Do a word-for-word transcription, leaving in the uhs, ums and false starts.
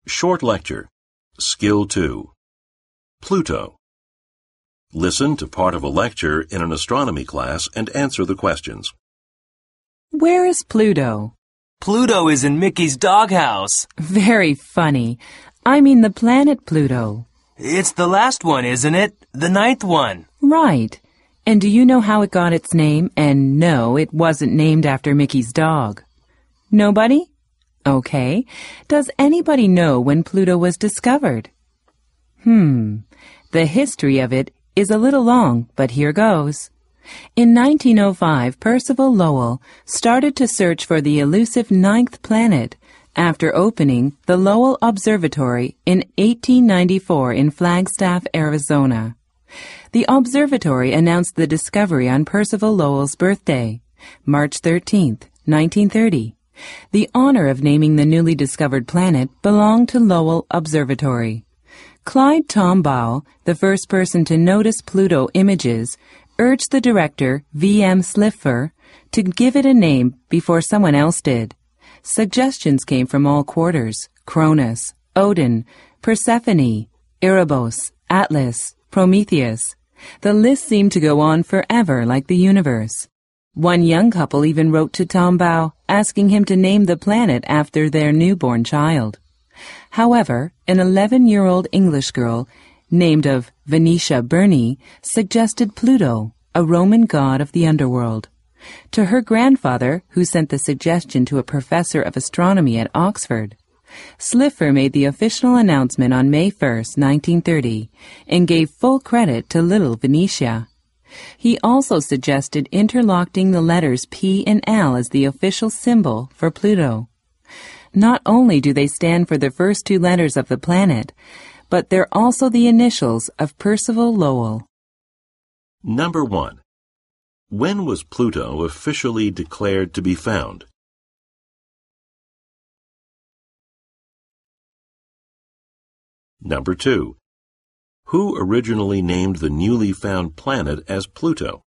Short lecture. Skill two. Pluto. Listen to part of a lecture in an astronomy class and answer the questions. Where is Pluto? Pluto is in Mickey's doghouse. Very funny. I mean the planet Pluto. It's the last one, isn't it? The ninth one. Right. And do you know how it got its name? And no, it wasn't named after Mickey's dog. Nobody? Okay. Does anybody know when Pluto was discovered? Hmm. The history of it is a little long, but here goes. In nineteen oh five, Percival Lowell started to search for the elusive ninth planet after opening the Lowell Observatory in eighteen ninety-four in Flagstaff, Arizona. The observatory announced the discovery on Percival Lowell's birthday, March thirteenth, nineteen thirty. The honor of naming the newly discovered planet belonged to Lowell Observatory. Clyde Tombaugh, the first person to notice Pluto images, urged the director, V M Slipher, to give it a name before someone else did. Suggestions came from all quarters: Cronus, Odin, Persephone, Erebos, Atlas, Prometheus. The list seemed to go on forever like the universe. One young couple even wrote to Tombaugh, asking him to name the planet after their newborn child. However, an eleven-year-old English girl named of Venetia Burney suggested Pluto, a Roman god of the underworld. To her grandfather, who sent the suggestion to a professor of astronomy at Oxford, Slipher made the official announcement on May first, nineteen thirty, and gave full credit to little Venetia. He also suggested interlocking the letters P and L as the official symbol for Pluto. Not only do they stand for the first two letters of the planet, but they're also the initials of Percival Lowell. Number one. When was Pluto officially declared to be found? Number two. Who originally named the newly found planet as Pluto?